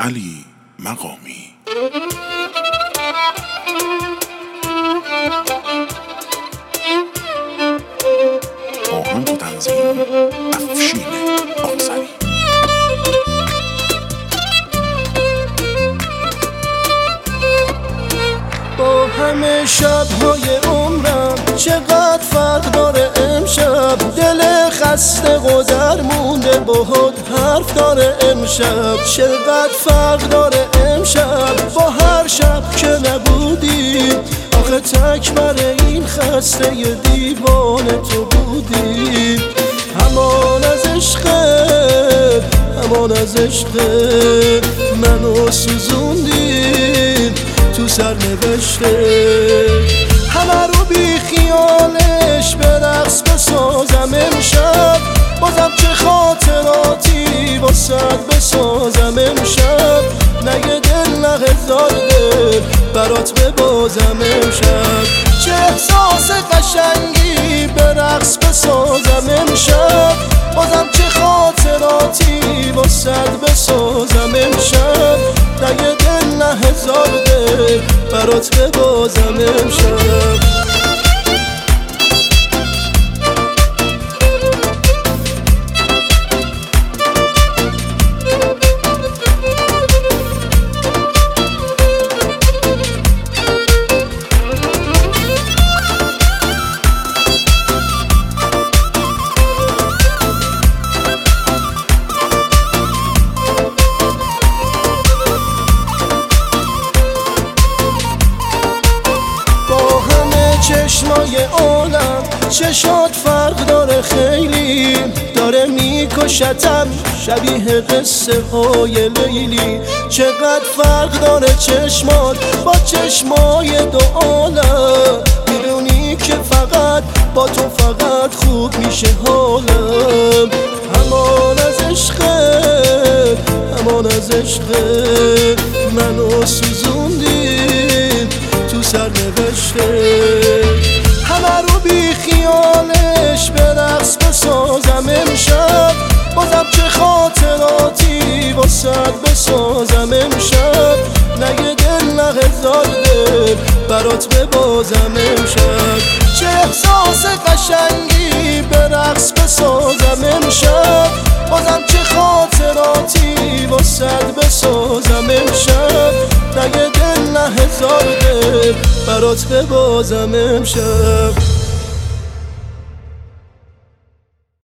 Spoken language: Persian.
علی مقامی. آهنگ و تنظیم افشین آذری. با همه شب‌های عمرم چقدر فرق داره امشب، دل خسته و درمونده باهات حرف داره امشب. چقدر فرق داره امشب با هر شب که نبودی، آخه تک بر این خسته ی دیوانه تو بودی. همان از عشقت، همان از عشقت منو سوزوندی تو سرنوشته. همه رو بی خیالش به رقص بسازم امشب، بازم چه خاطراتی واسد بسازم امشب. نه یه دل نه هزار دل برات ببازم امشب. چه احساس قشنگی به رقص بسازم امشب، بازم چه خاطراتی واسد بسازم امشب. نه یه دل نه هزار دل برات ببازم امشب. چشمای عالم چشات فرق داره خیلی، داره میکشتم شبیه قصه های لیلی. چقدر فرق داره چشمات با چشمای دو عالم، میدونی که فقط با تو فقط خوب میشه حالم. همان از عشقت، همان از عشقت منو سوزوندی تو سرنوشته. همه رو بی خیالش به رقص بسازم امشب، بازم چه خاطراتی واسد بسازم امشب. نه یه دل نه هزار دل برات ببازم امشب. چه احساس قشنگی به رقص بسازم امشب، بازم چه خاطراتی واسد بسازم امشب. نه یه دل نه هزار دل برات ببازم امشب.